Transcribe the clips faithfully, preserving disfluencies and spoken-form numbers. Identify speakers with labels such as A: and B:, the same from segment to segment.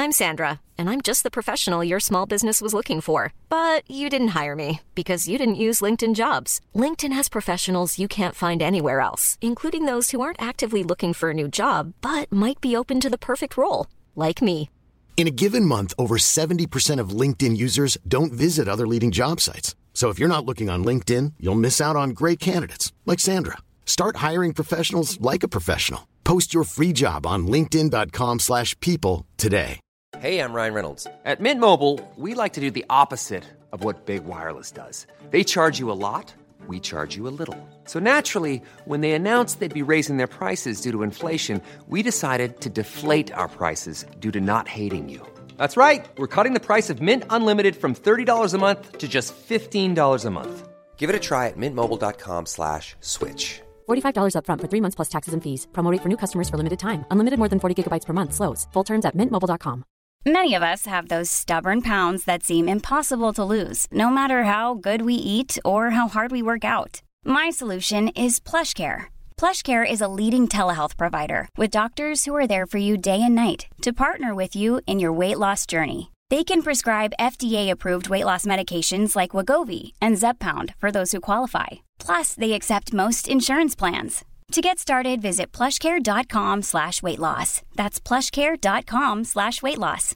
A: I'm Sandra, and I'm just the professional your small business was looking for. But you didn't hire me because you didn't use LinkedIn Jobs. LinkedIn has professionals you can't find anywhere else, including those who aren't actively looking for a new job, but might be open to the perfect role, like me.
B: In a given month, over seventy percent of LinkedIn users don't visit other leading job sites. So if you're not looking on LinkedIn, you'll miss out on great candidates like Sandra. Start hiring professionals like a professional. Post your free job on linkedin.com slash people today.
C: Hey, I'm Ryan Reynolds. At Mint Mobile, we like to do the opposite of what Big Wireless does. They charge you a lot, we charge you a little. So naturally, when they announced they'd be raising their prices due to inflation, we decided to deflate our prices due to not hating you. That's right. We're cutting the price of Mint Unlimited from thirty dollars a month to just fifteen dollars a month. Give it a try at mintmobile.com slash switch.
D: forty-five dollars up front for three months plus taxes and fees. Promo rate for new customers for limited time. Unlimited more than forty gigabytes per month slows. Full terms at mint mobile dot com.
E: Many of us have those stubborn pounds that seem impossible to lose, no matter how good we eat or how hard we work out. My solution is PlushCare. PlushCare is a leading telehealth provider with doctors who are there for you day and night to partner with you in your weight loss journey. They can prescribe F D A-approved weight loss medications like Wegovy and Zepbound for those who qualify. Plus, they accept most insurance plans. To get started, visit plushcare.com slash weight loss. That's plushcare.com slash weight loss.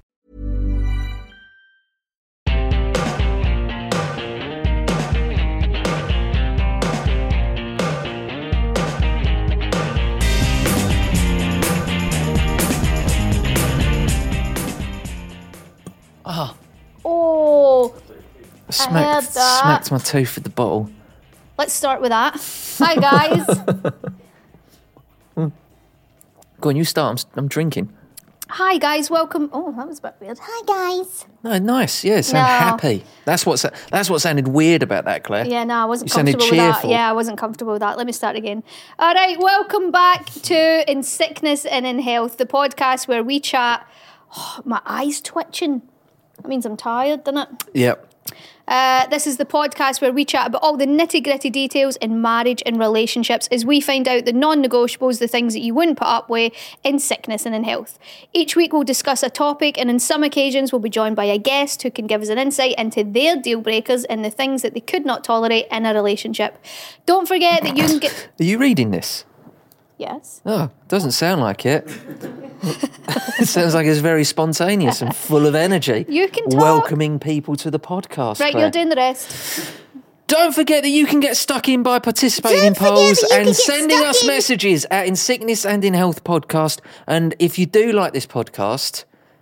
F: Oh.
G: Oh.
F: Smacked, smacked my tooth with the bottle.
G: Let's start with that. Hi, guys.
F: Go on, you start. I'm, I'm drinking.
G: Hi, guys. Welcome. Oh, that was a bit weird. Hi, guys.
F: No, nice. Yeah, sound
G: No.
F: happy. That's what that's what sounded weird about that, Claire.
G: Yeah, no, I wasn't
F: You sounded
G: comfortable with that.
F: cheerful.
G: Yeah, I wasn't comfortable with that. Let me start again. All right, welcome back to In Sickness and in Health, the podcast where we chat. Oh, my eye's twitching. That means I'm tired, doesn't it?
F: Yep.
G: Uh, this is the podcast where we chat about all the nitty-gritty details in marriage and relationships as we find out the non-negotiables, the things that you wouldn't put up with in sickness and in health. Each week we'll discuss a topic, and on some occasions we'll be joined by a guest who can give us an insight into their deal breakers and the things that they could not tolerate in a relationship. Don't forget that you can get...
F: Are you reading this?
G: Yes.
F: Oh, doesn't sound like it. It sounds like it's very spontaneous and full of energy.
G: You can talk.
F: Welcoming people to the podcast.
G: Right,
F: Claire.
G: you're doing the rest.
F: Don't forget that you can get stuck in by participating
G: Don't
F: in
G: forget
F: polls
G: that you can
F: and
G: get
F: sending
G: stuck
F: us
G: in.
F: messages at In Sickness and in Health podcast. And if you do like this podcast,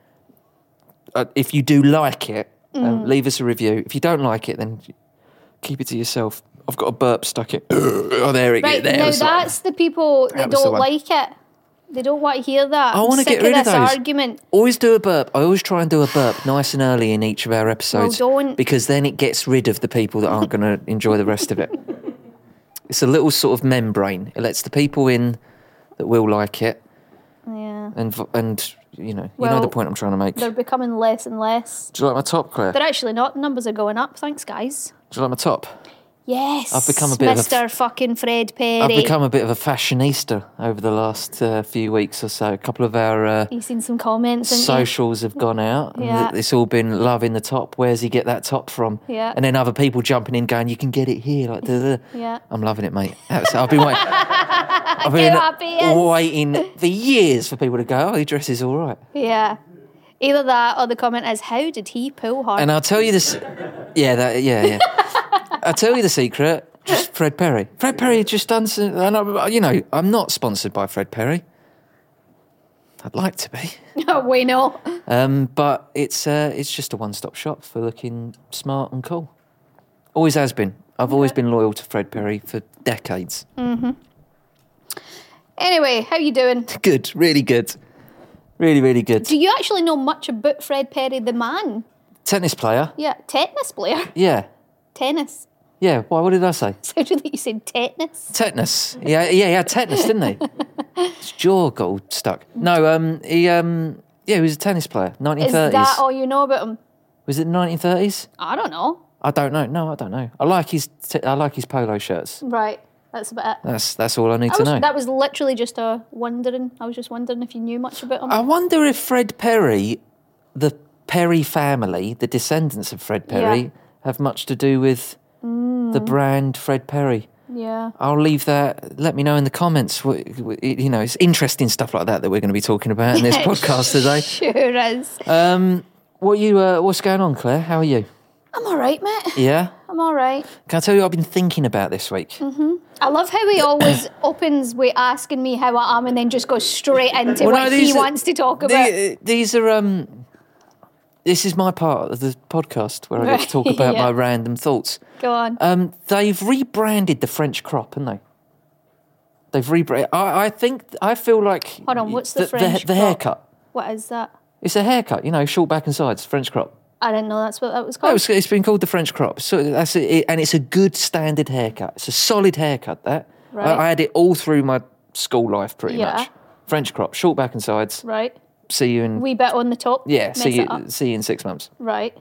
F: uh, if you do like it,
G: Mm.
F: um, leave us a review. If you don't like it, then keep it to yourself. I've got a burp stuck in. Oh, there it
G: Right,
F: there
G: now
F: was like-
G: that's the people that,
F: That was the
G: don't
F: one.
G: like it. They don't want to hear that.
F: I
G: I'm
F: want to
G: sick
F: get rid
G: of
F: of
G: this
F: those.
G: argument.
F: Always do a burp. I always try and do a burp nice and early in each of our episodes.
G: Well, don't.
F: Because then it gets rid of the people that aren't going to enjoy the rest of it. It's a little sort of membrane. It lets the people in that will like it.
G: Yeah.
F: And, v- and you know, you
G: Well,
F: know the point I'm trying to make.
G: They're becoming less and less.
F: Do you like my top, Claire?
G: They're actually not. Numbers are going up. Thanks, guys.
F: Do you like my top?
G: Yes.
F: I've become a bit of a-
G: Mister fucking Fred Perry.
F: I've become a bit of a fashionista over the last uh, few weeks or so. A couple of our uh,
G: You've seen some comments, haven't you?
F: socials have gone out. And
G: Yeah.
F: it's all been loving the top. Where's he get that top from?
G: Yeah.
F: And then other people jumping in going, you can get it here. Like, duh, duh.
G: Yeah.
F: I'm loving it, mate. That's, I've been waiting. I've been
G: happy he is.
F: waiting for years for people to go, oh, he dresses all right.
G: Yeah. Either that or the comment is, how did he pull hard?
F: And I'll tell you this. Yeah, that, yeah, yeah. I'll tell you the secret. Just Fred Perry. Fred Perry just done some, and I, you know, I'm not sponsored by Fred Perry. I'd like to be.
G: we know.
F: Um, but it's uh, it's just a one-stop shop for looking smart and cool. Always has been. I've always been loyal to Fred Perry for decades.
G: Mm-hmm. Anyway, how you doing?
F: Good, really good. Really, really good.
G: Do you actually know much about Fred Perry, the man?
F: Tennis player.
G: Yeah, tetanus player.
F: Yeah.
G: Tennis.
F: Yeah, why, what did I say?
G: Sounded like you said tetanus.
F: Tetanus. Yeah, yeah, he had tetanus, didn't he? His jaw got all stuck. No, um, he, um, yeah, he was a tennis player, nineteen thirties.
G: Is that all you know about him?
F: Was it nineteen thirties?
G: I don't know.
F: I don't know. No, I don't know. I like his, t- I like his polo shirts.
G: Right, that's about it.
F: That's that's all I need
G: I
F: to
G: was,
F: know.
G: that was literally just a wondering. I was just wondering if you knew much about him.
F: I wonder if Fred Perry the Perry family, the descendants of Fred Perry,
G: Yeah.
F: have much to do with the brand Fred Perry.
G: Yeah.
F: I'll leave that. Let me know in the comments. What, what- you know, it's interesting stuff like that that we're going to be talking about in this podcast today.
G: Sure is.
F: Um, what you? Uh, what's going on, Claire? How are you?
G: I'm all right, mate.
F: Yeah.
G: I'm all right.
F: Can I tell you what I've been thinking about this week?
G: Mm-hmm. I love how he always opens with asking me how I am and then just goes straight into
F: Well,
G: what
F: no,
G: he
F: these are-
G: wants to talk about.
F: The- these are um. This is my part of the podcast where I get to talk about
G: Yeah.
F: my random thoughts.
G: Go on.
F: Um, they've rebranded the French crop, haven't they? They've rebranded. I, I think I feel like.
G: Hold on, what's the
F: the,
G: French
F: the
G: crop?
F: haircut?
G: What is that?
F: It's a haircut, you know, short back and sides, French crop.
G: I didn't know that's what that was
F: No,
G: called.
F: it's, it's been called the French crop. So that's it, and it's a good standard haircut. It's a solid haircut. That
G: Right.
F: I, I had it all through my school life, pretty
G: Yeah.
F: much. French crop, short back and sides.
G: Right.
F: See you in.
G: Wee bit on the top.
F: yeah,
G: Mess
F: see you.
G: it up.
F: See you in six months.
G: Right.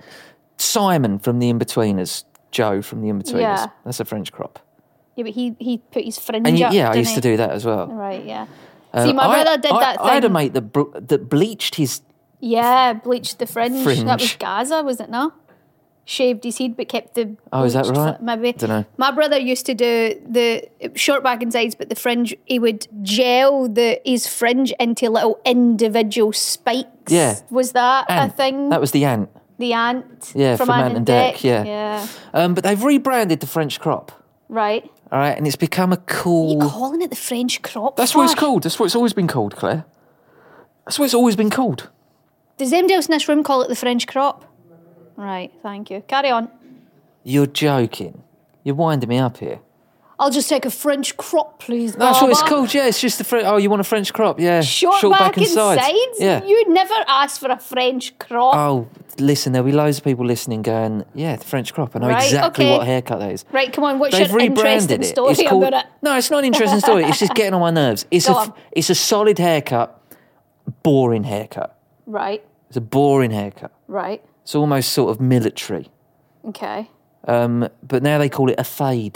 F: Simon from the Inbetweeners, Joe from the Inbetweeners.
G: Yeah.
F: That's a French crop.
G: Yeah, but he, he put his fringe
F: And you,
G: up,
F: yeah, I
G: didn't
F: used to
G: he?
F: do that as well.
G: Right, yeah.
F: Uh,
G: See, my
F: I-
G: brother did
F: I,
G: that thing.
F: I had a mate that br- that bleached his.
G: Yeah, bleached the fringe. That was
F: Fringe.
G: Gaza, was it not? Shaved his head but kept the.
F: Oh, is that
G: bleached
F: right?
G: fl- Maybe.
F: Dunno.
G: My brother used to do the short back and sides, but the fringe, he would gel the his fringe into little individual spikes.
F: Yeah.
G: Was that
F: Ant.
G: a thing?
F: That was the ant.
G: the ant.
F: Yeah, from Ant and Dec, yeah.
G: Yeah.
F: Um, but they've rebranded the French crop.
G: Right.
F: All right, and it's become a cool.
G: You calling it the French crop?
F: That's what it's
G: for?
F: called. That's what it's always been called, Claire. That's what it's always been called.
G: Does anybody else in this room call it the French crop? Right, thank you. Carry on.
F: You're joking. You're winding me up here.
G: I'll just take a French crop, please.
F: That's what it's
G: Baba.
F: called. Yeah, it's just the French. Oh, you want a French crop? Yeah,
G: Short, back, and sides?
F: Yeah.
G: You'd never ask for a French crop.
F: Oh, listen, there'll be loads of people listening going, yeah, the French crop. I know
G: Right,
F: exactly
G: okay.
F: what haircut that is.
G: Right, come on, what's
F: They've
G: your interesting
F: rebranded it.
G: story
F: It's called,
G: about it?
F: No, it's not an interesting story. It's just getting on my nerves. It's
G: Go
F: a,
G: on.
F: it's a solid haircut, boring haircut.
G: Right,
F: It's a boring haircut.
G: right,
F: It's almost sort of military.
G: okay.
F: Um, but now they call it a fade.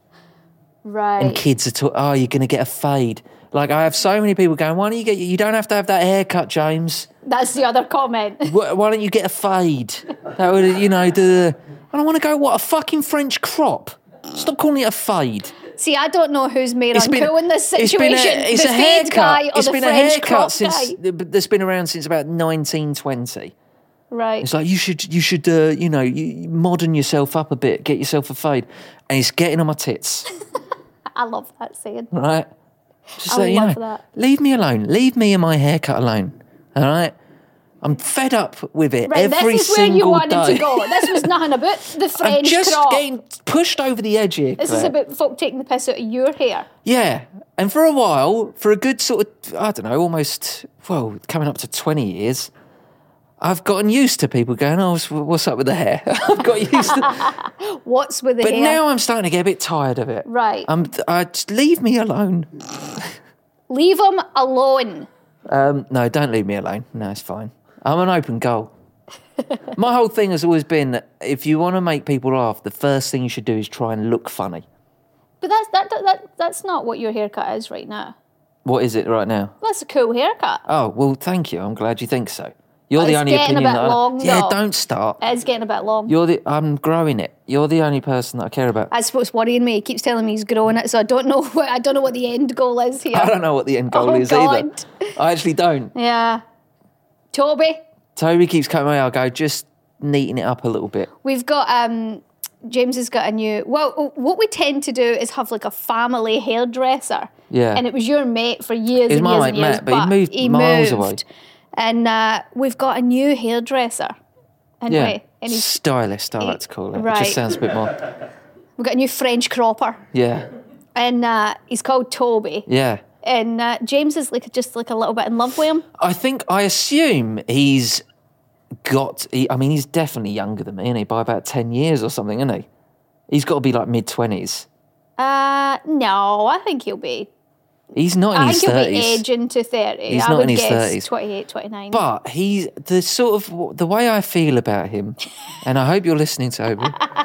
G: Right.
F: And kids are talking, oh, you're going to get a fade. Like, I have so many people going, why don't you get, you don't have to have that haircut, James.
G: That's the other comment.
F: Why, why don't you get a fade? That would, you know, the. And I want to go, what, a fucking French crop? Stop calling it a fade.
G: See, I don't know who's more
F: It's been,
G: uncool in this
F: it's
G: situation.
F: been a, it's
G: the
F: a
G: fade
F: haircut.
G: guy or
F: It's
G: the
F: been
G: French
F: a haircut
G: crop
F: since
G: guy.
F: that's been around since about nineteen twenty.
G: Right.
F: It's like you should, you should, uh, you know, you modern yourself up a bit, get yourself a fade, and it's getting on my tits,
G: I love that saying.
F: right? Just
G: I
F: so you
G: love
F: know,
G: that.
F: leave me alone, leave me and my haircut alone, all right? I'm fed up with it
G: Right,
F: every
G: this is where
F: single
G: you wanted
F: day.
G: to go. This was nothing about the
F: I'm
G: French
F: just
G: crop.
F: getting pushed over the edge here.
G: This is
F: Claire.
G: about folk taking the piss out of your hair.
F: Yeah, and for a while, for a good sort of, I don't know, almost, well, coming up to twenty years, I've gotten used to people going, oh, what's- what's up with the hair? I've got used to
G: What's with the
F: But
G: hair?
F: now I'm starting to get a bit tired of it.
G: Right.
F: I'm, I, just leave me alone.
G: Leave them alone.
F: Um, no, don't leave me alone. No, it's fine. I'm an open goal. My whole thing has always been that if you want to make people laugh, the first thing you should do is try and look funny.
G: But that's that, that, that that's not what your haircut is right now.
F: What is it right now?
G: That's a cool haircut.
F: Oh, well, thank you. I'm glad you think so. You're the
G: It's
F: only
G: getting a
F: opinion
G: bit
F: that I-
G: long,
F: Yeah,
G: though.
F: don't start.
G: It's getting a bit long.
F: You're the. I'm growing it. You're the only person that I care about.
G: That's what's worrying me. He keeps telling me he's growing it, so I don't know what I don't know what the end goal is here.
F: I don't know what the end goal
G: Oh,
F: is
G: God.
F: either. I actually don't.
G: Yeah. Toby,
F: Toby keeps coming away. I'll go, just neaten it up a little bit.
G: we've got um James has got a new well what we tend to do is have like a family hairdresser.
F: Yeah.
G: And it was your mate for years
F: It's
G: and
F: my
G: years
F: mate
G: and years.
F: Matt, but he moved miles away.
G: And uh, we've got a new hairdresser. Anyway.
F: Yeah.
G: And he's,
F: Stylist, I like to call it. It
G: Right.
F: just sounds a bit more.
G: we've got a new French cropper.
F: Yeah.
G: And uh, he's called Toby.
F: Yeah.
G: And uh, James is like just like a little bit in love with him.
F: I think, I assume he's got, he, I mean, he's definitely younger than me, isn't he? By about ten years or something, isn't he? He's got to be like mid twenties.
G: Uh, no, I think he'll be.
F: He's not in
G: I
F: his
G: think he'll be
F: thirties.
G: aging to thirty.
F: He's
G: I
F: not
G: would
F: in his
G: guess
F: thirties.
G: twenty-eight, twenty-nine.
F: But he's the sort of, the way I feel about him, and I hope you're listening, Toby,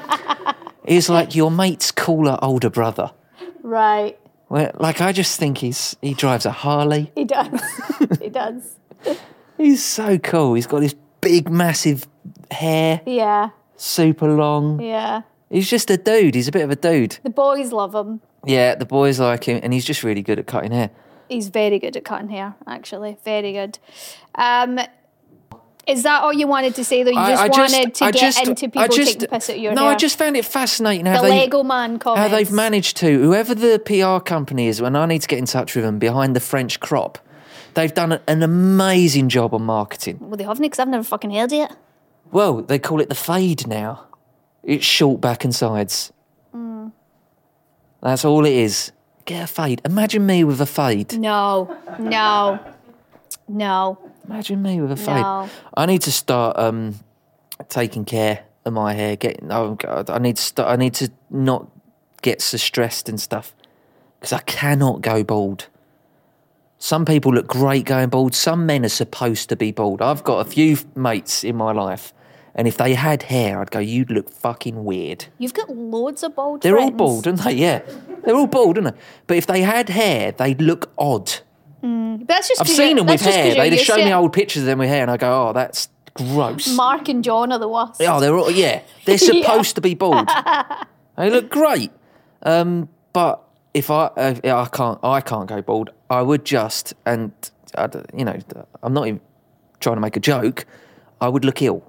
F: is like your mate's cooler older brother.
G: Right.
F: Where, like, I just think he's he drives a Harley.
G: He does. he does.
F: He's so cool. He's got this big, massive hair,
G: Yeah,
F: super long.
G: yeah.
F: He's just a dude. He's a bit of a dude.
G: The boys love him.
F: Yeah, the boys like him, and he's just really good at cutting hair.
G: He's very good at cutting hair, actually. Very good. Um, is that all you wanted to say, though? You
F: I-
G: just
F: I just-
G: wanted to
F: I
G: get
F: just-
G: into
F: I
G: people
F: just-
G: taking the piss at your
F: No,
G: hair?
F: I just found it fascinating how
G: The
F: they,
G: Lego man comments.
F: how they've managed to, whoever the P R company is, when I need to get in touch with them behind the French crop, they've done an amazing job on marketing.
G: Well, they haven't, because I've never fucking heard it.
F: Well, they call it the fade now. It's short back and sides.
G: Mm.
F: That's all it is. Get a fade. Imagine me with a fade.
G: No, no, no.
F: Imagine me with a fade.
G: No.
F: I need to start um, taking care of my hair. Getting, oh God, I need to start. I need to not get so stressed and stuff because I cannot go bald. Some people look great going bald. Some men are supposed to be bald. I've got a few mates in my life, and if they had hair, I'd go, "You'd look fucking weird."
G: You've got loads of bald
F: They're all
G: friends.
F: bald, aren't they? Yeah, they're all bald, aren't they? But if they had hair, they'd look odd.
G: But that's just
F: I've
G: 'cause
F: seen
G: you're-
F: them with
G: that's just 'cause
F: hair.
G: you're
F: They just
G: used
F: show
G: to
F: me
G: it.
F: old pictures of them with hair, and I go, "Oh, that's gross."
G: Mark and John are the worst.
F: Oh, they're all, yeah, they're
G: Yeah.
F: supposed to be bald. They look great, um, but if I, uh, I can't, I can't go bald. I would just, and I, d- you know, I'm not even trying to make a joke. I would look ill.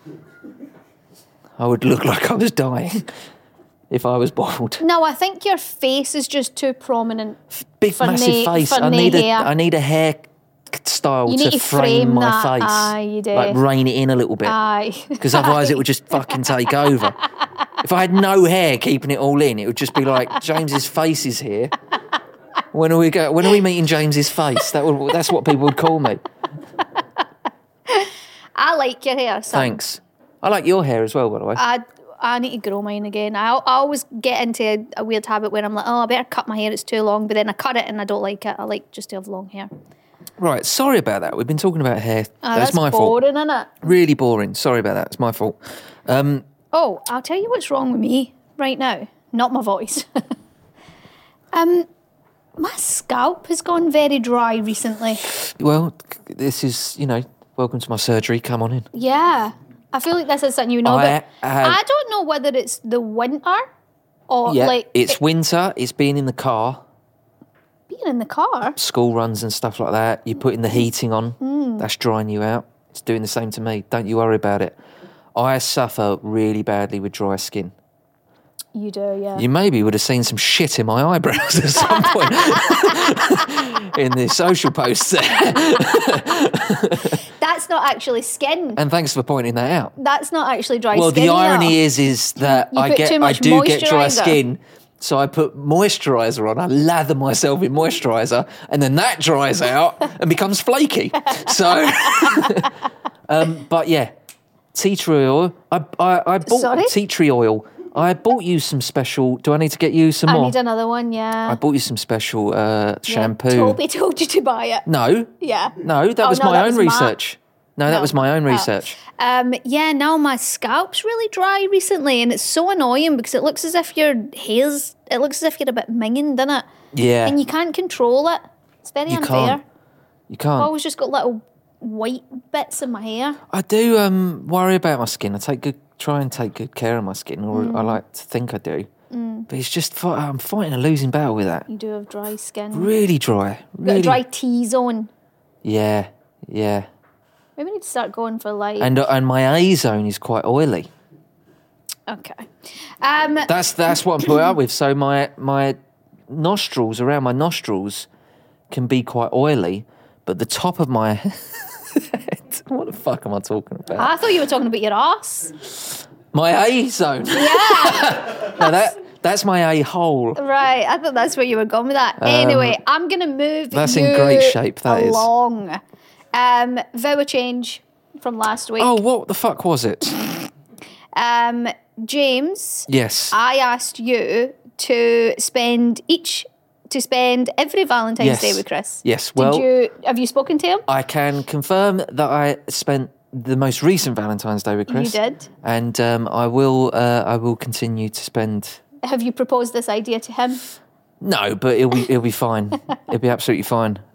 F: I would look like I was dying if I was bald.
G: No, I think your face is just too prominent.
F: Big
G: For
F: massive
G: nae-
F: face.
G: for
F: I
G: nae
F: need a,
G: hair.
F: I need a hair style
G: You
F: to,
G: need to
F: frame,
G: frame
F: my
G: that.
F: face.
G: Aye, you do.
F: Like rein it in a little bit.
G: Aye.
F: Because otherwise it would just fucking take over. If I had no hair keeping it all in, it would just be like, James's face is here. When are we go? When are we meeting James's face? That would, that's what people would call me.
G: I like your hair, son.
F: Thanks. I like your hair as well, by the way.
G: I I need to grow mine again. I, I always get into a, a weird habit where I'm like, oh, I better cut my hair. It's too long. But then I cut it and I don't like it. I like just to have long hair.
F: Right, sorry about that. We've been talking about hair.
G: Oh,
F: that's,
G: that's
F: my fault.
G: boring, isn't it?
F: Really boring. Sorry about that. It's my fault. Um,
G: Oh, I'll tell you what's wrong with me right now. Not my voice. um, my scalp has gone very dry recently.
F: well, this is, you know, welcome to my surgery. Come on in.
G: Yeah. I feel like this is something you know,
F: I
G: but
F: have-
G: I don't know whether it's the winter or
F: Yeah,
G: like
F: it's
G: it-
F: winter. It's being in the car.
G: being in the car.
F: School runs and stuff like that. You're putting the heating on.
G: Mm.
F: That's drying you out. It's doing the same to me. Don't you worry about it. I suffer really badly with dry skin.
G: You do, yeah.
F: You maybe would have seen some shit in my eyebrows at some point in the social posts there.
G: That's not actually skin.
F: And thanks for pointing that out.
G: That's not actually dry
F: Well,
G: skin.
F: the irony
G: either.
F: is, is that
G: You
F: I
G: put
F: get,
G: too
F: I
G: much
F: do get dry
G: moisturiser.
F: skin, so I put moisturiser on. I lather myself in moisturiser, and then that dries out and becomes flaky. So, um, but yeah, tea tree oil. I, I, I bought
G: Sorry?
F: tea tree oil. I bought you some special. Do I need to get you some
G: I
F: more?
G: need another one, yeah.
F: I bought you some special uh,
G: Yeah,
F: shampoo.
G: Toby told you to buy it.
F: No,
G: Yeah.
F: no, that
G: Oh,
F: was
G: no,
F: my
G: that
F: own
G: was Matt.
F: research. No, that
G: No.
F: was my own
G: Oh.
F: research.
G: Um, yeah, now my scalp's really dry recently, and it's so annoying because it looks as if your hair's, it looks as if you're a bit minging, doesn't it?
F: Yeah,
G: And you can't control it. It's very
F: You
G: unfair.
F: can't. you
G: I've
F: can't.
G: always just got little white bits in my hair.
F: I do um, worry about my skin. I take good, try and take good care of my skin, or
G: Mm.
F: I like to think I do. But it's just, fi- I'm fighting a losing battle with that.
G: You do have dry skin.
F: Really dry.
G: You've got
F: Really.
G: a dry T-zone.
F: Yeah, yeah.
G: Maybe we need to start going for like...
F: And uh, and my A zone is quite oily.
G: Okay. Um,
F: That's that's what I'm put up with. So my my nostrils, around my nostrils, can be quite oily, but the top of my head. What the fuck am I talking about?
G: I thought you were talking about your ass.
F: My A zone.
G: Yeah.
F: No, that that's my A hole.
G: Right, I thought that's where you were going with that. anyway, I'm going to move
F: Um, that's
G: you
F: in great shape, that is.
G: along. Um, vow of change from last week.
F: Oh, what the fuck was it?
G: Um, James,
F: Yes.
G: I asked you to spend each, to spend every Valentine's
F: Yes.
G: Day with Chris.
F: Yes,
G: Did
F: well-
G: you, have you spoken to him?
F: I can confirm that I spent the most recent Valentine's Day with Chris.
G: You did?
F: And um, I will uh, I will continue to spend.
G: Have you proposed this idea to him?
F: No, but it'll be it'll be fine. It'll be absolutely fine.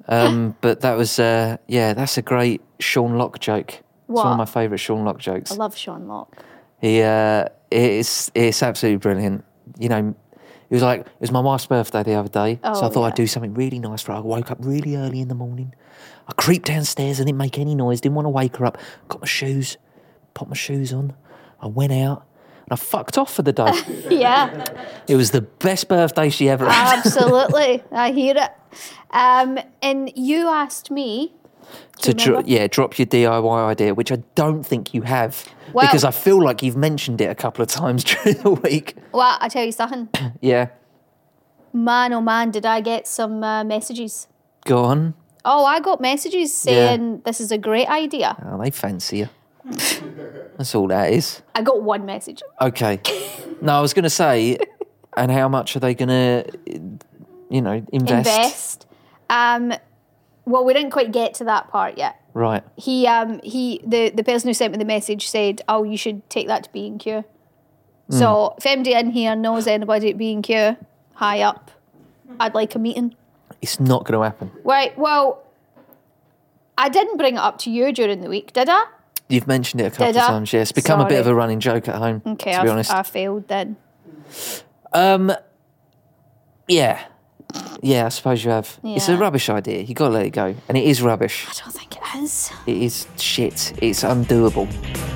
F: Um, but that was, uh, yeah, that's a great Sean Locke joke. It's
G: What?
F: one of my favourite Sean Locke jokes.
G: I love Sean Locke.
F: He, uh, it's it's absolutely brilliant. You know, it was like it was my wife's birthday the other day,
G: Oh,
F: so I thought
G: yeah.
F: I'd do something really nice for her. I woke up really early in the morning. I creeped downstairs. I didn't make any noise. Didn't want to wake her up. Got my shoes, popped my shoes on. I went out and I fucked off for the day.
G: Yeah,
F: It was the best birthday she ever had.
G: absolutely. I hear it. Um, and you asked me
F: to
G: do you
F: dro-
G: remember?
F: yeah, drop your D I Y idea, which I don't think you have,
G: Well-
F: because I feel like you've mentioned it a couple of times during the week.
G: Well, I tell you something.
F: Yeah,
G: Man, oh man, did I get some uh, messages?
F: go on.
G: Oh, I got messages saying this is a great idea.
F: Oh, they fancy you. That's all that is.
G: I got one message.
F: Okay. No, I was going to say, and how much are they going to, you know, invest?
G: Invest. Um, well, we didn't quite get to that part yet.
F: Right.
G: He, um, he, the, the person who sent me the message said, "Oh, you should take that to B and Q."
F: Hmm.
G: So if anybody in here knows anybody at B and Q, high up, I'd like a meeting.
F: It's not going to happen.
G: Right. Well, I didn't bring it up to you during the week, did I?
F: You've mentioned it a couple
G: Did
F: of
G: I?
F: times. Yeah, it's become a bit of
G: Sorry.
F: a running joke at home.
G: Okay,
F: to be
G: I,
F: honest.
G: I failed then.
F: Um, yeah, yeah. I suppose you have. It's a
G: Yeah.
F: rubbish idea. You got to let it go, and it is rubbish.
G: I don't think it is.
F: It is shit. It's undoable.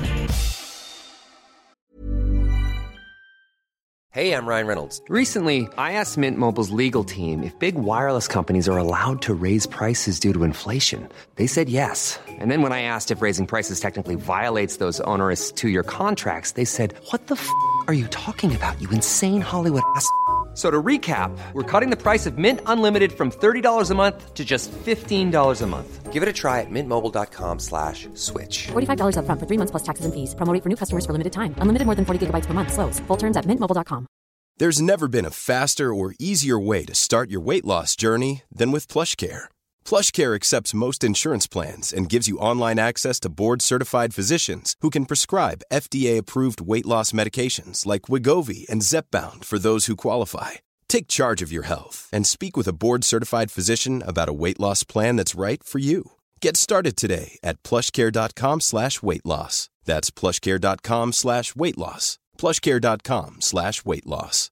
C: Hey, I'm Ryan Reynolds. Recently, I asked Mint Mobile's legal team if big wireless companies are allowed to raise prices due to inflation. They said yes. And then when I asked if raising prices technically violates those onerous two-year contracts, they said, "What the f*** are you talking about, you insane Hollywood ass f- So to recap, we're cutting the price of Mint Unlimited from thirty dollars a month to just fifteen dollars a month. Give it a try at mintmobile.com slash switch.
D: forty-five dollars up front for three months plus taxes and fees. Promo rate for new customers for limited time. Unlimited more than forty gigabytes per month. Slows full terms at mint mobile dot com.
H: There's never been a faster or easier way to start your weight loss journey than with PlushCare. PlushCare accepts most insurance plans and gives you online access to board-certified physicians who can prescribe F D A-approved weight loss medications like Wegovy and Zepbound for those who qualify. Take charge of your health and speak with a board-certified physician about a weight loss plan that's right for you. Get started today at plushcare.com slash weight loss. That's plushcare.com slash weight loss. plushcare.com slash weight loss.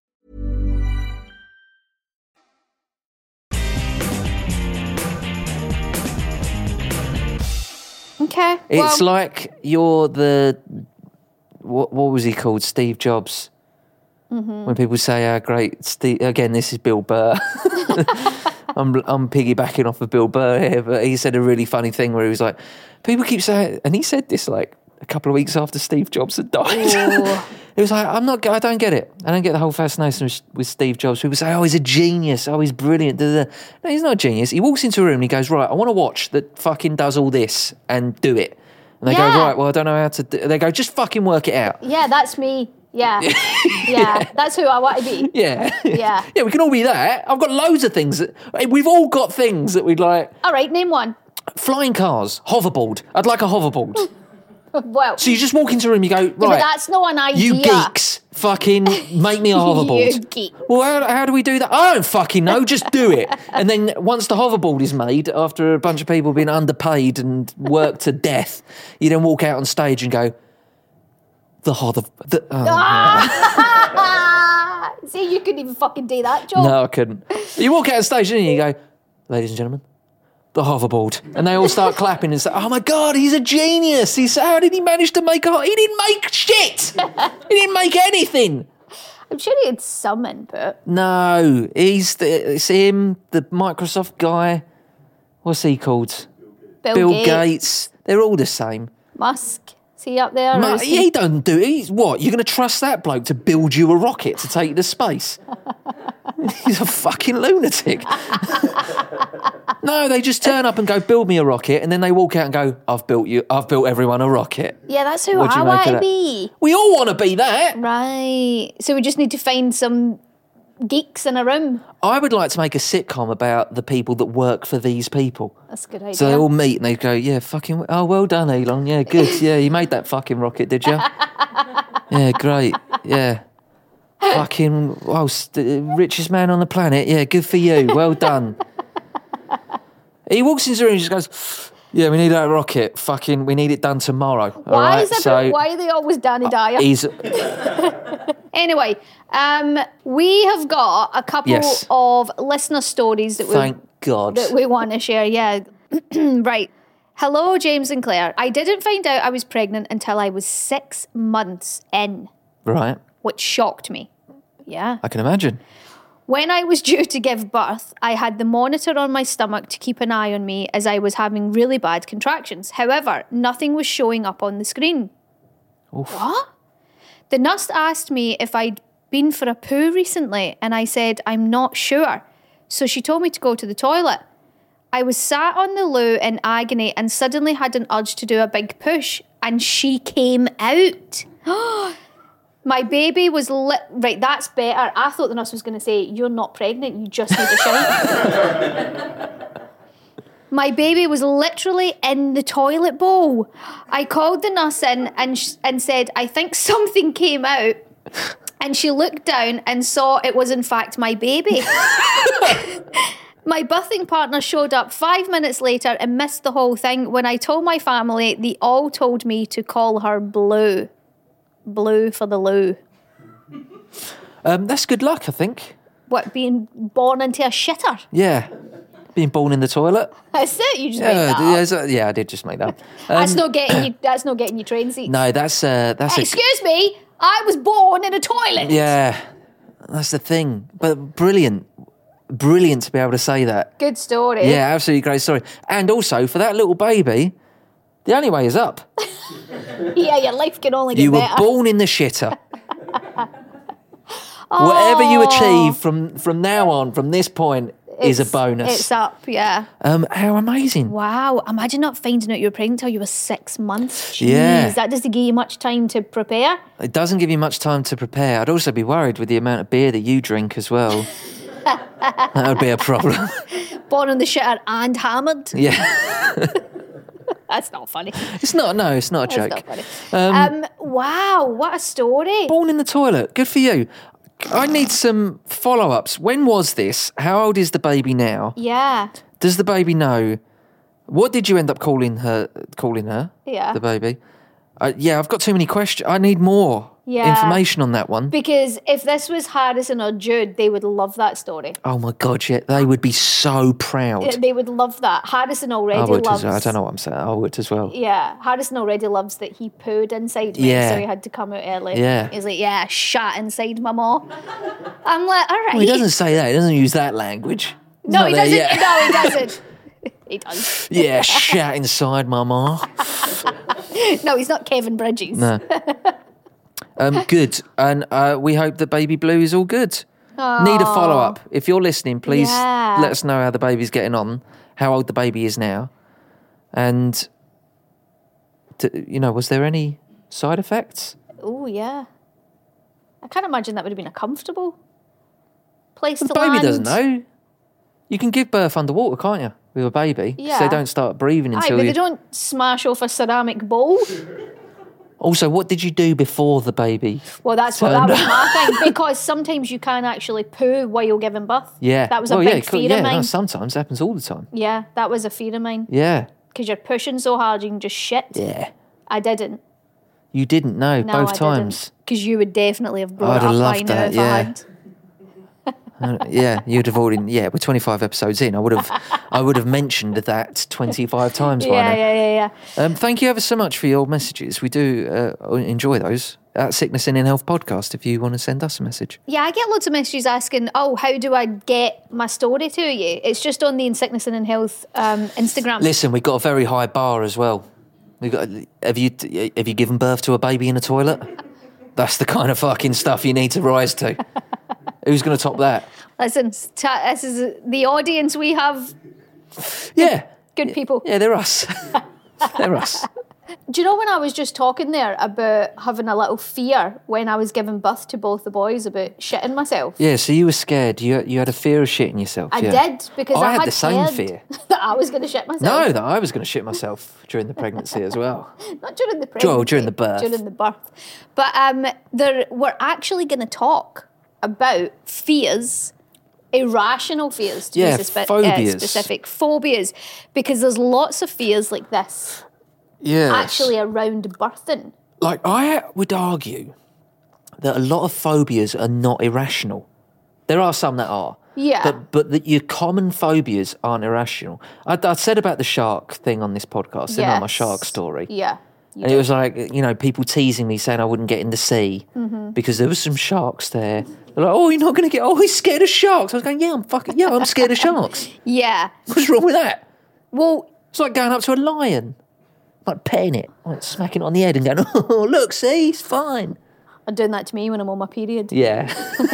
G: Okay.
F: It's
G: well,
F: like you're the what? What was he called? Steve Jobs.
G: Mm-hmm.
F: When people say how great Steve, again, this is Bill Burr. I'm I'm piggybacking off of Bill Burr here, but he said a really funny thing where he was like, people keep saying, and he said this like a couple of weeks after Steve Jobs had died. He was like, I'm not, I don't get it. I don't get the whole fascination with, with Steve Jobs. People say, oh, he's a genius. Oh, he's brilliant. Da, da, da. No, he's not a genius. He walks into a room and he goes, right, I want a watch that fucking does all this and do it. And they
G: Yeah.
F: go, right, well, I don't know how to do. They go, just fucking work it out.
G: yeah, that's me. Yeah. yeah, that's who I want to be.
F: Yeah.
G: Yeah.
F: Yeah, we can all be that. I've got loads of things. That, we've all got things that we'd like.
G: All right, name one.
F: Flying cars, hoverboard. I'd like a hoverboard.
G: Well,
F: So you just walk into a room, you go, right,
G: yeah, but that's not an idea.
F: you geeks, fucking make me a hoverboard.
G: You geek.
F: Well, how, how do we do that? I don't fucking know, just do it. And then once the hoverboard is made, after a bunch of people being underpaid and worked to death, you then walk out on stage and go, the hover... The, oh,
G: Ah! See, you couldn't even fucking do that, Joe.
F: no, I couldn't. You walk out on stage and you go, ladies and gentlemen, the hoverboard. And they all start clapping and say, oh my God, he's a genius. He's, how did he manage to make a... He didn't make shit. He didn't make anything.
G: I'm sure he had some input.
F: No, he's the, it's him, the Microsoft guy. What's he called?
G: Bill,
F: Bill
G: Gates,
F: Gates. They're all the same.
G: Musk. Is he up there?
F: Ma-
G: Or is he-
F: he don't do it. He's what? You're going to trust that bloke to build you a rocket to take you to space? He's a fucking lunatic. No, they just turn up and go, build me a rocket, and then they walk out and go, I've built you. I've built everyone a rocket.
G: Yeah, that's who
F: What do
G: I
F: you make
G: want
F: of
G: to
F: that?
G: be.
F: We all want to be that.
G: Right. So we just need to find some geeks in a room.
F: I would like to make a sitcom about the people that work for these people.
G: That's a good idea.
F: So they all meet and they go, yeah, fucking, oh, well done, Elon. Yeah, good. Yeah, you made that fucking rocket, did you? Yeah, great. Yeah. Fucking, oh, st- richest man on the planet. Yeah, good for you. Well done. He walks into the room and just goes, yeah, we need that rocket. Fucking, we need it done tomorrow.
G: Why
F: all right?
G: is it?
F: So,
G: Why are they always Danny Dyer?
F: He's
G: Anyway, um, we have got a couple
F: Yes.
G: of listener stories that we
F: thank God.
G: that we want to share. Yeah, right. Hello, James and Claire. I didn't find out I was pregnant until I was six months in,
F: Right,
G: which shocked me. Yeah.
F: I can imagine.
G: When I was due to give birth, I had the monitor on my stomach to keep an eye on me as I was having really bad contractions. However, nothing was showing up on the screen.
F: Oof.
G: What? The nurse asked me if I'd been for a poo recently, and I said, I'm not sure. So she told me to go to the toilet. I was sat on the loo in agony and suddenly had an urge to do a big push, and she came out. My baby was lit. Right, that's better. I thought the nurse was going to say, you're not pregnant, you just need a shout. My baby was literally in the toilet bowl. I called the nurse in and, sh- and said, I think something came out. And she looked down and saw it was in fact my baby. My birthing partner showed up five minutes later and missed the whole thing. When I told my family, they all told me to call her Blue. Blue for the loo.
F: Um, that's good luck, I think.
G: What, being born into a shitter?
F: Yeah, being born in the toilet.
G: That's it. You just made
F: Yeah,
G: that
F: yeah,
G: up.
F: is that- yeah, I did just make that. Um,
G: That's not getting you. That's not getting you train seats.
F: No, that's uh, that's a,
G: Excuse me. I was born in a toilet.
F: yeah, that's the thing. But brilliant, brilliant to be able to say that.
G: Good story.
F: Yeah, absolutely great story. And also for that little baby, the only way is up.
G: Yeah, your life can only get
F: You were
G: better.
F: born in the shitter. Whatever you achieve from from now on, from this point, is a
G: It's-
F: bonus.
G: It's up, yeah.
F: Um, how amazing!
G: Wow. Imagine not finding out you were pregnant until you were six months. Jeez,
F: Yeah.
G: that doesn't give you much time to prepare.
F: It doesn't give you much time to prepare. I'd also be worried with the amount of beer that you drink as well. That would be a problem.
G: Born in the shitter and hammered.
F: Yeah,
G: That's not funny.
F: it's not. No, it's not a
G: That's
F: joke.
G: not funny. Um, wow, what a story.
F: Born in the toilet. Good for you. I need some follow-ups. When was this? How old is the baby now?
G: Yeah.
F: Does the baby know? What did you end up calling her? Calling her?
G: Yeah.
F: The baby. Uh, yeah, I've got too many questions. I need more
G: Yeah.
F: information on that one.
G: Because if this was Harrison or Jude, they would love that story.
F: Oh my God, yeah, they would be so proud.
G: They would love that. Harrison already
F: I would
G: loves...
F: as well. I don't know what I'm saying. I would as well.
G: Yeah, Harrison already loves that he pooed inside me,
F: Yeah.
G: so he had to come out early.
F: Yeah.
G: He's like, yeah, shat inside my maw. I'm like, all right.
F: Well, he doesn't say that. He doesn't use that language. It's
G: No,
F: not
G: he
F: there
G: doesn't.
F: yet.
G: No, he doesn't. He does.
F: Yeah, shat inside my ma.
G: No, he's not Kevin Bridges.
F: No. Um, good. And uh, we hope that baby Blue is all good. Need a follow-up. If you're listening, please
G: Yeah.
F: let us know how the baby's getting on, how old the baby is now. And, to, you know, was there any side effects?
G: Oh, yeah. I can't imagine that would have been a comfortable place
F: The
G: to
F: baby
G: land.
F: doesn't know. You can give birth underwater, can't you, with a baby? So
G: Yeah.
F: they don't start breathing
G: Aye,
F: until
G: but
F: you...
G: they don't smash off a ceramic bowl.
F: Also, what did you do before the baby?
G: Well, that's what
F: Turned
G: that was my thing. Because sometimes you can actually poo while you're giving birth.
F: Yeah.
G: That was a
F: well,
G: big
F: yeah, cool.
G: fear
F: yeah,
G: of mine.
F: No, sometimes it happens all the time.
G: Yeah, that was a fear of mine.
F: Yeah.
G: Because you're pushing so hard you can just shit.
F: Yeah.
G: I didn't.
F: You didn't know
G: No,
F: both
G: I
F: times.
G: Because you would definitely have brought
F: I'd
G: it
F: have
G: up by
F: loved
G: now
F: that,
G: if
F: yeah.
G: I had.
F: Uh, yeah, you'd have already. Yeah, we're twenty-five episodes in. I would have. I would have mentioned that twenty-five times by
G: Yeah,
F: now.
G: yeah, yeah, yeah.
F: Um, thank you ever so much for your messages. We do uh, enjoy those at Sickness and In Health podcast. If you want to send us a message,
G: Yeah, I get lots of messages asking, oh, how do I get my story to you? It's just on the In Sickness and In Health um, Instagram.
F: listen, we've got a very high bar as well. We got. Have you have you given birth to a baby in a toilet? That's the kind of fucking stuff you need to rise to. Who's going to top that?
G: Listen, ta- this is the audience we have.
F: Yeah.
G: Good people.
F: Yeah, they're us. They're us.
G: Do you know when I was just talking there about having a little fear when I was giving birth to both the boys about shitting myself?
F: Yeah, so you were scared. You you had a fear of shitting yourself.
G: I
F: yeah.
G: did because
F: I
G: I,
F: had
G: had
F: the same
G: heard
F: fear.
G: that I was going to shit myself.
F: No, that I was going to shit myself during the pregnancy as well.
G: Not during the pregnancy.
F: Well, during the birth.
G: During the birth. But um, there, we're actually going to talk about fears irrational fears, to
F: Yeah,
G: be suspe-
F: phobias.
G: Uh, specific. Phobias. Because there's lots of fears like this
F: Yes.
G: actually around birthing.
F: Like, I would argue that a lot of phobias are not irrational. There are some that are.
G: Yeah.
F: But but that your common phobias aren't irrational. I, I said about the shark thing on this podcast, didn't I? My
G: Yes.
F: shark story.
G: Yeah. you
F: And
G: do.
F: it was like, you know, people teasing me saying I wouldn't get in the sea
G: Mm-hmm.
F: because there was some sharks there. They're like, oh, you're not going to get, oh, he's scared of sharks. I was going, yeah, I'm fucking, yeah, I'm scared of sharks.
G: Yeah.
F: What's wrong with that?
G: Well,
F: It's like going up to a lion, like petting it, like smacking it on the head and going, oh, look, see, he's fine.
G: I'm doing that to me when I'm on my period.
F: Yeah.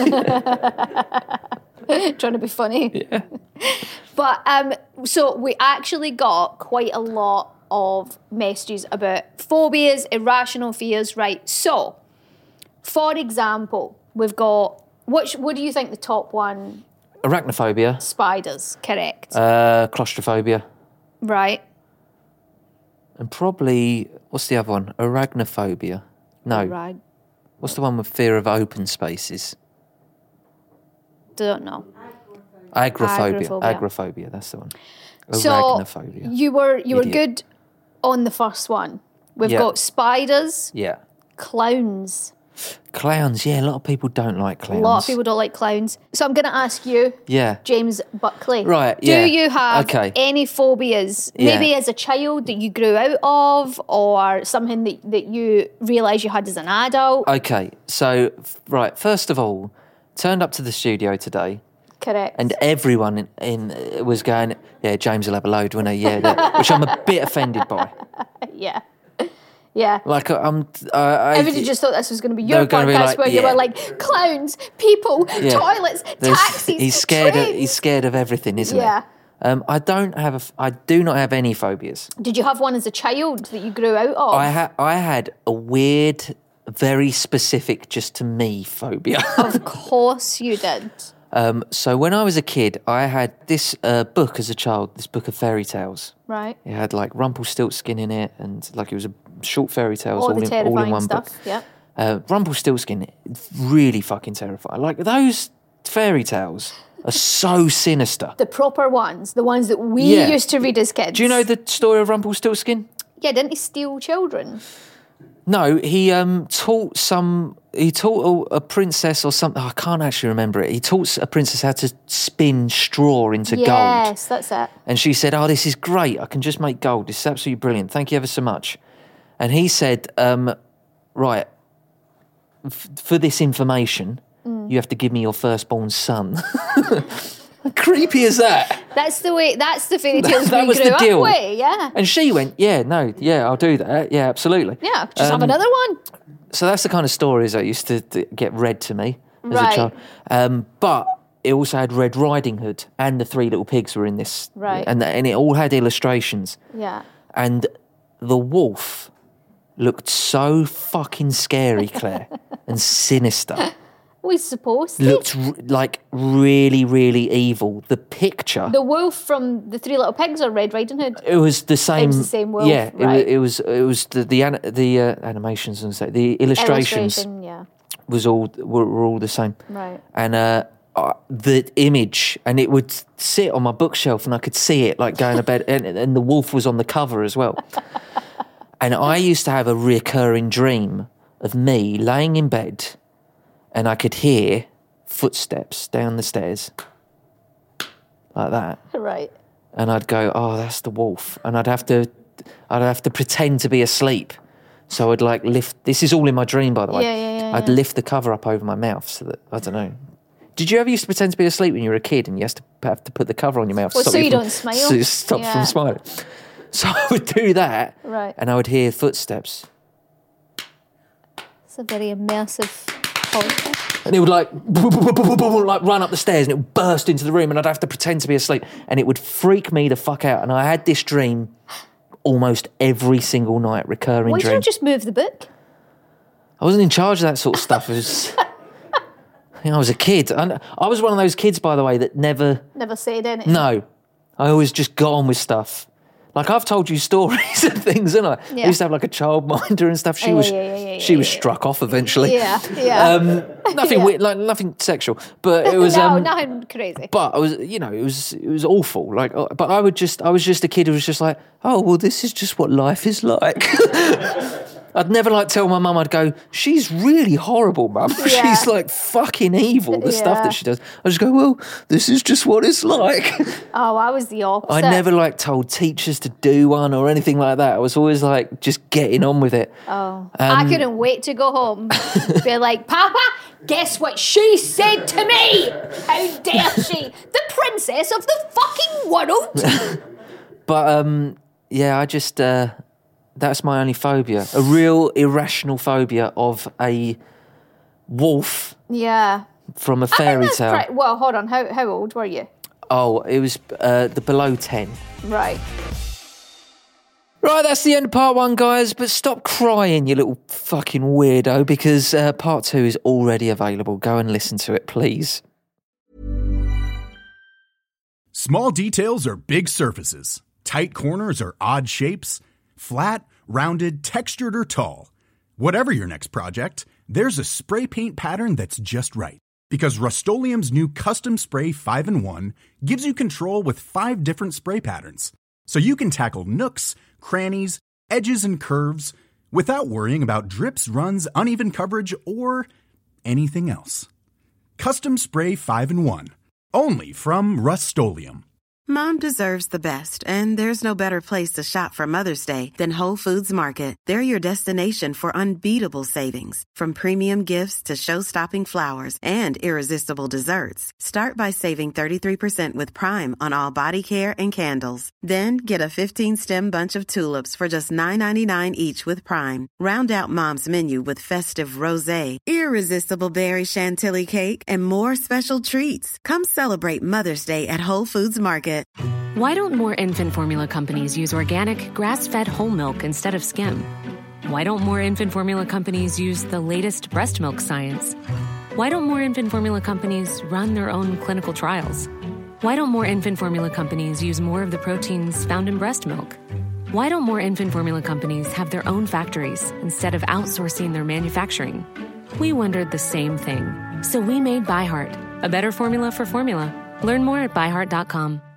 G: Trying to be funny. Yeah. But um, so we actually got quite a lot of messages about phobias, irrational fears, right? So, for example, we've got, which, what do you think the top one?
F: Arachnophobia,
G: Spiders, correct.
F: uh, claustrophobia,
G: right.
F: and probably, what's the other one? Arachnophobia. No.
G: Right.
F: What's the one with fear of open spaces?
G: Don't know.
F: Agoraphobia.
G: Agoraphobia.
F: Agoraphobia, that's the one.
G: So
F: Arachnophobia.
G: you were you were
F: Idiot.
G: good on the first one. We've
F: Yeah.
G: got spiders,
F: Yeah.
G: clowns.
F: Clowns, yeah, a lot of people don't like
G: A
F: clowns.
G: lot of people don't like clowns. So I'm going to ask you,
F: Yeah.
G: James Buckley.
F: Right,
G: Do
F: yeah.
G: you have
F: Okay.
G: any phobias,
F: Yeah.
G: maybe as a child that you grew out of, or something that, that you realise you had as an adult?
F: Okay, so, f- right, first of all, turned up to the studio today,
G: Correct.
F: and everyone in, in uh, was going, yeah, James will have a load, won't he? Yeah, yeah, which I'm a bit offended by.
G: yeah. Yeah.
F: Like, I'm... Uh, I,
G: Everybody just thought this was going to be
F: they
G: your
F: were gonna be
G: podcast
F: like,
G: where you
F: yeah.
G: were like, clowns, people,
F: Yeah.
G: toilets,
F: There's-
G: taxis,
F: He's scared. Of,
G: trains.
F: he's scared of everything, isn't
G: Yeah.
F: he? Um, I don't have a. f- I do not have any phobias.
G: Did you have one as a child that you grew out of?
F: I had. I had a weird, very specific, just to me phobia.
G: Of course you did.
F: um, so when I was a kid, I had this uh, book as a child. This book of fairy tales.
G: Right.
F: It had like Rumpelstiltskin in it, and like it was a short fairy tales
G: All
F: all,
G: the
F: in,
G: terrifying
F: all in one
G: stuff.
F: book.
G: Yeah.
F: Uh, Rumpelstiltskin, really fucking terrifying. Like those fairy tales are so sinister.
G: The proper ones, the ones that we
F: Yeah.
G: used to read as kids.
F: Do you know the story of Rumpelstiltskin?
G: Yeah, didn't he steal children?
F: No, he um, taught some. He taught a, a princess or something. I can't actually remember it. He taught a princess how to spin straw into gold,
G: Yes, that's it.
F: and she said, "Oh, this is great. I can just make gold. This is absolutely brilliant. Thank you ever so much." And he said, um, "Right, f- for this information,
G: Mm.
F: you have to give me your firstborn son." How creepy is that?
G: That's the way. That's the fairy tales
F: That
G: we
F: was
G: grew
F: the
G: up
F: deal.
G: with. Yeah.
F: And she went, "Yeah, no, yeah, I'll do that. Yeah, absolutely."
G: Yeah. Just have
F: Um,
G: another one.
F: So that's the kind of stories that used to, to get read to me as
G: Right.
F: a child. Um, but it also had Red Riding Hood and the Three Little Pigs were in this.
G: Right.
F: And, and it all had illustrations.
G: Yeah.
F: And the wolf looked so fucking scary, Claire, and sinister.
G: We supposed to.
F: Looked r- like really, really evil. The picture,
G: The wolf from the Three Little Pigs or Red Riding Hood.
F: it was the same.
G: the same wolf,
F: Yeah, it, wa-
G: right.
F: it was. It was the the, an- the uh, animations and so the illustrations
G: Illustration, yeah.
F: was all were, were all the same.
G: Right.
F: And uh, uh, the image, and it would sit on my bookshelf, and I could see it like going to bed, and, and the wolf was on the cover as well. And I used to have a recurring dream of me laying in bed, and I could hear footsteps down the stairs, like that.
G: Right.
F: And I'd go, "Oh, that's the wolf," and I'd have to, I'd have to pretend to be asleep. So I'd like lift. This is all in my dream, by the way.
G: Yeah, yeah, yeah,
F: I'd
G: yeah.
F: lift the cover up over my mouth so that I don't know. Did you ever used to pretend to be asleep when you were a kid and you used to have to put the cover on your mouth? to
G: Well,
F: stop
G: so you
F: from-
G: don't smile.
F: So it stops
G: Yeah.
F: from smiling. So I would do that,
G: Right.
F: and I would hear footsteps,
G: It's a very immersive podcast.
F: and it would like like run up the stairs, and it would burst into the room, and I'd have to pretend to be asleep, and it would freak me the fuck out. And I had this dream almost every single night, recurring
G: Why
F: dream.
G: don't you just move the book?
F: I wasn't in charge of that sort of stuff. It was, you know, I was a kid. I, I was one of those kids, by the way, that never.
G: Never said anything.
F: No, I always just got on with stuff. Like, I've told you stories and things, haven't I?
G: Yeah.
F: I used to have like a childminder and stuff. She
G: Yeah,
F: was
G: yeah, yeah, yeah,
F: she
G: yeah,
F: was
G: yeah.
F: struck off eventually.
G: Yeah, yeah.
F: Um, nothing
G: Yeah.
F: weird, like nothing sexual, but it was.
G: no,
F: um,
G: nothing crazy.
F: But I was, you know, it was it was awful. Like, uh, but I would just, I was just a kid who was just like, oh well, this is just what life is like. I'd never like tell my mum. I'd go, she's really horrible, mum.
G: Yeah.
F: She's like fucking evil. The stuff
G: Yeah.
F: that she does. I just go, well, this is just what it's like.
G: Oh, I was the opposite.
F: I never like told teachers to do one or anything like that. I was always like just getting on with it.
G: Oh, I
F: Um,
G: couldn't wait to go home. Be like, Papa, guess what she said to me? How dare she? The princess of the fucking world.
F: But um, yeah, I just uh, that's my only phobia. A real irrational phobia of a wolf
G: Yeah.
F: from a
G: I think
F: fairy
G: that's
F: tale.
G: pre- well, hold on. How how old were you?
F: Oh, it was uh, the below ten.
G: Right.
F: Right, that's the end of part one, guys. But stop crying, you little fucking weirdo, because uh, part two is already available. Go and listen to it, please.
I: Small details are big surfaces. Tight corners are odd shapes. Flat, rounded, textured, or tall. Whatever your next project, there's a spray paint pattern that's just right. Because Rust-Oleum's new Custom Spray five in one gives you control with five different spray patterns. So you can tackle nooks, crannies, edges, and curves without worrying about drips, runs, uneven coverage, or anything else. Custom Spray five in one. Only from Rust-Oleum.
J: Mom deserves the best, and there's no better place to shop for Mother's Day than Whole Foods Market. They're your destination for unbeatable savings, from premium gifts to show-stopping flowers and irresistible desserts. Start by saving thirty-three percent with Prime on all body care and candles. Then get a fifteen-stem bunch of tulips for just nine ninety-nine each with Prime. Round out Mom's menu with festive rosé, irresistible berry chantilly cake, and more special treats. Come celebrate Mother's Day at Whole Foods Market.
D: Why don't more infant formula companies use organic, grass-fed whole milk instead of skim? Why don't more infant formula companies use the latest breast milk science? Why don't more infant formula companies run their own clinical trials? Why don't more infant formula companies use more of the proteins found in breast milk? Why don't more infant formula companies have their own factories instead of outsourcing their manufacturing? We wondered the same thing. So we made ByHeart, a better formula for formula. Learn more at by heart dot com.